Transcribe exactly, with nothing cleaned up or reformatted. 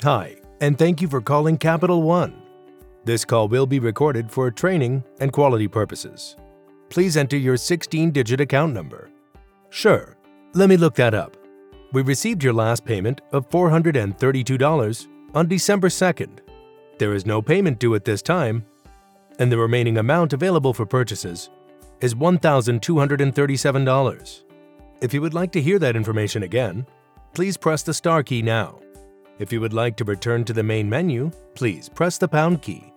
Hi, and thank you for calling Capital One. This call will be recorded for training and quality purposes. Please enter your sixteen digit account number. Sure, let me look that up. We received your last payment of four hundred thirty-two dollars on December second. There is no payment due at this time, and the remaining amount available for purchases is one thousand two hundred thirty-seven dollars. If you would like to hear that information again, please press the star key now. If you would like to return to the main menu, please press the pound key.